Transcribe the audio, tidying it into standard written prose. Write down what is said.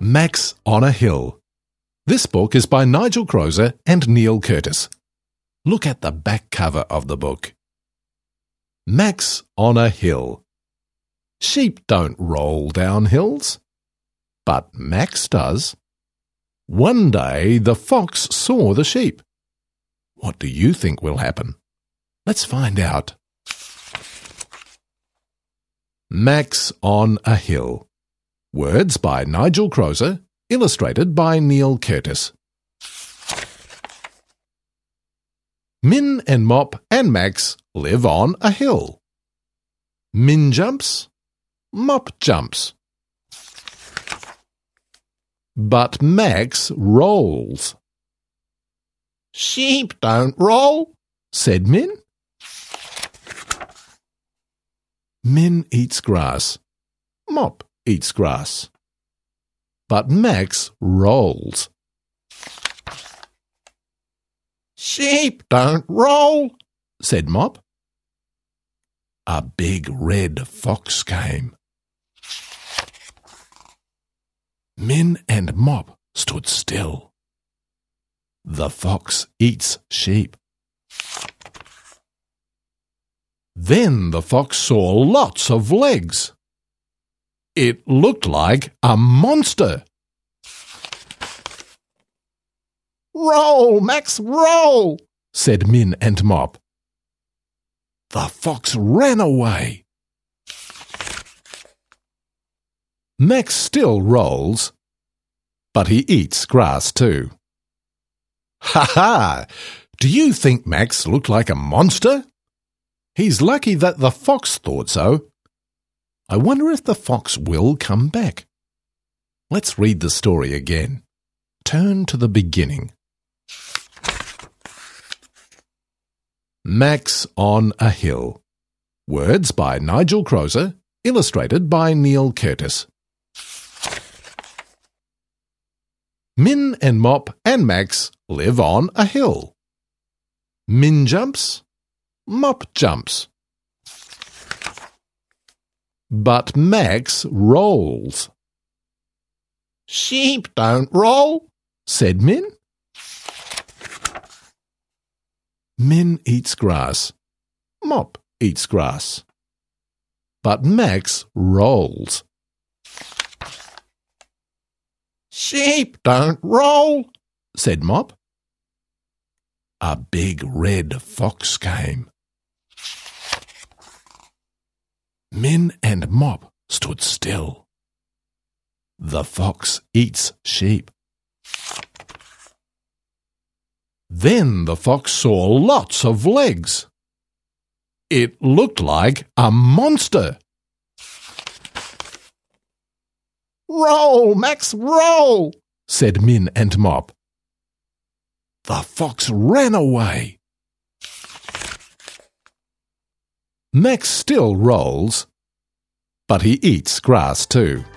Max on a Hill. This book is by Nigel Croser and Neil Curtis. Look at the back cover of the book. Max on a Hill. Sheep don't roll down hills, but Max does. One day the fox saw the sheep. What do you think will happen? Let's find out. Max on a Hill. Words by Nigel Croser, illustrated by Neil Curtis. Min and Mop and Max live on a hill. Min jumps, Mop jumps. But Max rolls. "Sheep don't roll," said Min. Min eats grass. Mop eats grass. But Max rolls. "Sheep don't roll," said Mop. A big red fox came. Min and Mop stood still. The fox eats sheep. Then the fox saw lots of legs. It looked like a monster. "Roll, Max, roll," said Min and Mop. The fox ran away. Max still rolls, but he eats grass too. Ha ha! Do you think Max looked like a monster? He's lucky that the fox thought so. I wonder if the fox will come back. Let's read the story again. Turn to the beginning. Max on a Hill. Words by Nigel Croser, illustrated by Neil Curtis. Min and Mop and Max live on a hill. Min jumps, Mop jumps. But Max rolls. "Sheep don't roll," said Min. Min eats grass. Mop eats grass. But Max rolls. "Sheep don't roll," said Mop. A big red fox came. Min and Mop stood still. The fox eats sheep. Then the fox saw lots of legs. It looked like a monster. "Roll, Max, roll," said Min and Mop. The fox ran away. Max still rolls, but he eats grass too.